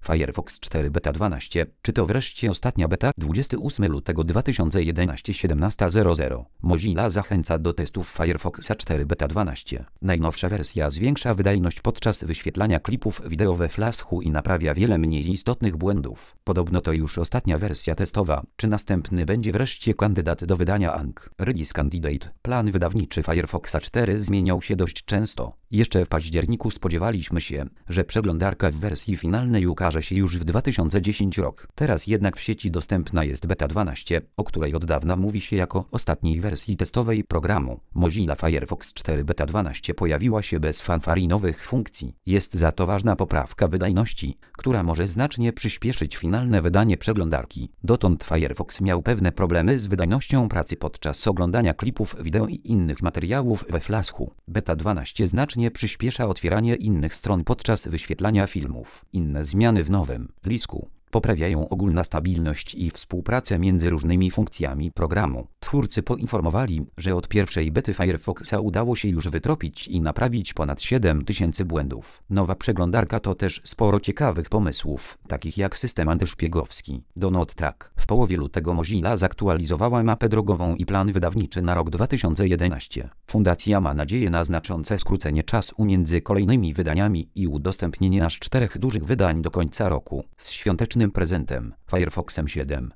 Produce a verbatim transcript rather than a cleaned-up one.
Firefox cztery beta dwanaście. Czy to wreszcie ostatnia beta? dwudziestego ósmego lutego dwa tysiące jedenastego siedemnasta zero zero. Mozilla zachęca do testów Firefoxa cztery beta dwanaście. Najnowsza wersja zwiększa wydajność podczas wyświetlania klipów wideo we Flashu i naprawia wiele mniej istotnych błędów. Podobno to już ostatnia wersja testowa. Czy następny będzie wreszcie kandydat do wydania A N G? Release Candidate. Plan wydawniczy Firefoxa cztery zmieniał się dość często. Jeszcze w październiku spodziewaliśmy się, że przeglądarka w wersji finalnej ukaże się już w dwa tysiące dziesiątym roku. Teraz jednak w sieci dostępna jest beta dwanaście, o której od dawna mówi się jako ostatniej wersji testowej programu. Mozilla Firefox cztery beta dwanaście pojawiła się bez fanfar i nowych funkcji. Jest za to ważna poprawka wydajności, która może znacznie przyspieszyć finalne wydanie przeglądarki. Dotąd Firefox miał pewne problemy z wydajnością pracy podczas oglądania klipów wideo i innych materiałów we Flashu. Beta dwanaście znacznie przyspiesza otwieranie innych stron podczas wyświetlania filmów. Inne zmiany w nowym Lisku poprawiają ogólną stabilność i współpracę między różnymi funkcjami programu. Twórcy poinformowali, że od pierwszej bety Firefoxa udało się już wytropić i naprawić ponad siedem tysięcy błędów. Nowa przeglądarka to też sporo ciekawych pomysłów, takich jak system antyszpiegowski. Do NoteTrack. W połowie lutego Mozilla zaktualizowała mapę drogową i plan wydawniczy na rok dwa tysiące jedenasty. Fundacja ma nadzieję na znaczące skrócenie czasu między kolejnymi wydaniami i udostępnienie aż czterech dużych wydań do końca roku. Z świątecznym prezentem Firefoxem siedem.